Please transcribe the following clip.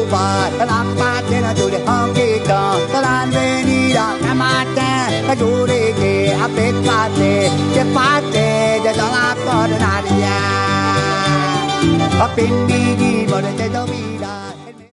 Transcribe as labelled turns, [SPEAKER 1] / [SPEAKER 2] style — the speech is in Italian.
[SPEAKER 1] far la mattina giù di honky tonk la venira la mattina giù di che a peccate che parte da la coordinaria a pindi di volete dovere